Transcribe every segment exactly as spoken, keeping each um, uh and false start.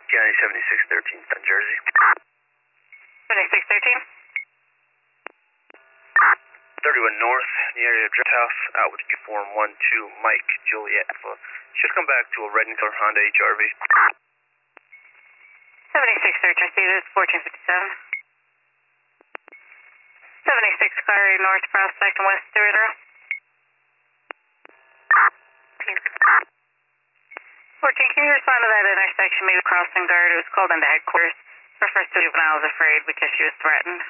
County seventy-six thirteen, New Jersey. seventy-six thirteen. thirty-one North, in the area of Drift House, out with uniform one two, Mike Juliet Alpha. Should come back to a red and color Honda H R V. seventy-six thirteen, Stevens, fourteen fifty-seven. seventy-six Clary, North Prospect and West Stewart. fourteen, can you respond to that intersection, maybe crossing guard? It was called into headquarters. Refers to juvenile was afraid because she was threatened.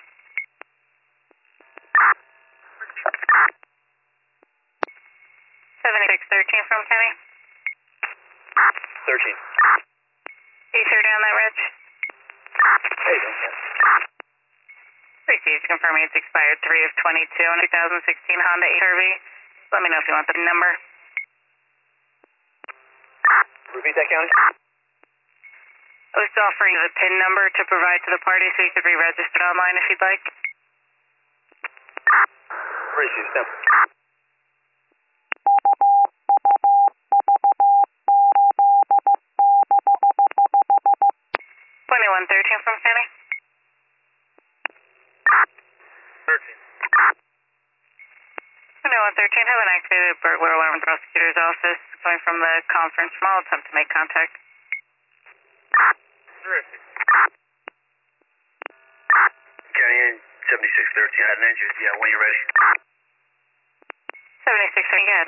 seventy-six thirteen from Kenny. thirteen. eight thirty on that, Rich. Hey, okay. Received, confirming it's expired three of twenty-two on two thousand sixteen Honda H R V. Let me know if you want the number. Repeat that, County. I was offering you the PIN number to provide to the party so you could re-register online if you'd like. Received, step. twenty-one thirteen from Kenny. thirteen. twenty-one thirteen, have an activated burglar alarm in the prosecutor's office. Coming from the conference room, I'll attempt to make contact. Terrific. County seventy-six thirteen, I had an engine. Yeah, when you're ready. seventy-six, go ahead.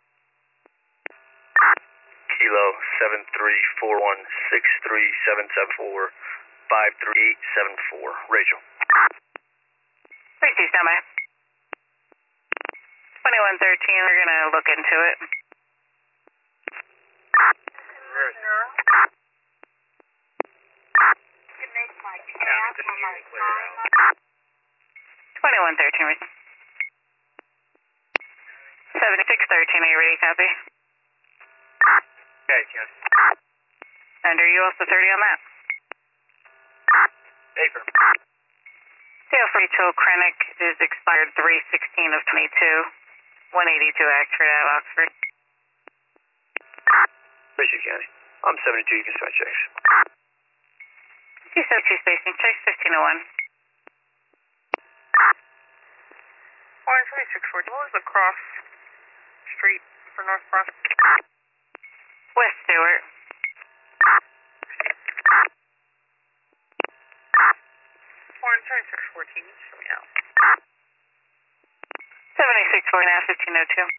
Kilo seven three four one six three seven seven four five three eight seven four. Rachel. Received, stand by. twenty-one thirteen, we're going to look into it. twenty-one thirteen, seventy-six thirteen, are you ready, copy? Okay, County. And are you also thirty on that? Paper. Sale for Rachel Krennic is expired three sixteen of twenty-two. one eighty-two Oxford at Oxford. Rachel County. I'm seventy-two, you can start checks. two seventy-two spacing, checks fifteen oh one. Orange twenty-six fourteen, what was the cross street for North Prospect? West Stewart. Orange twenty-six fourteen, show me out. seventy-six four and a half, fifteen oh two.